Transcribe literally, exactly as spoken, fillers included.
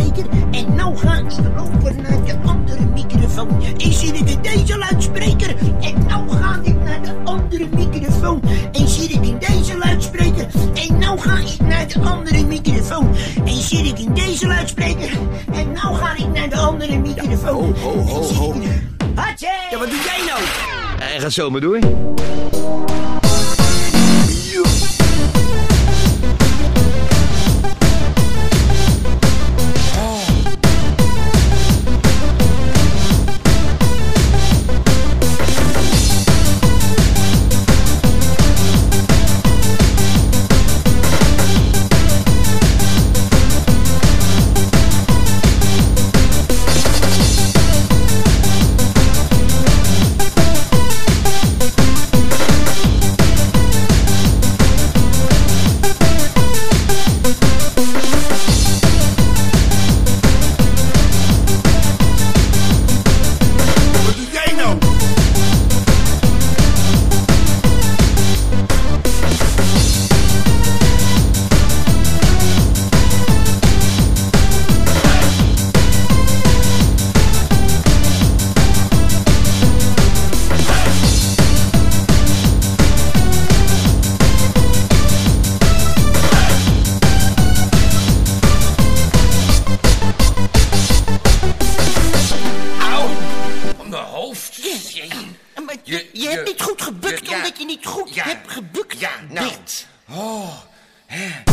luidspreker. En nou ga ik over naar de andere microfoon. En zit ik in deze luidspreker. En nou ga ik naar de andere microfoon. En zit ik in deze luidspreker. En nou ga ik naar de andere microfoon. En zit ik in deze luidspreker. En nou ga ik naar de andere microfoon. Ja, ho, ho, ho, ho. Hatje! Ja, wat doe jij nou? En ga zo maar door. Maar je, Je- je hebt je- niet goed gebukt je- ja. omdat je niet goed Ja. hebt gebukt. Ja, nou. Bert. Oh, hè.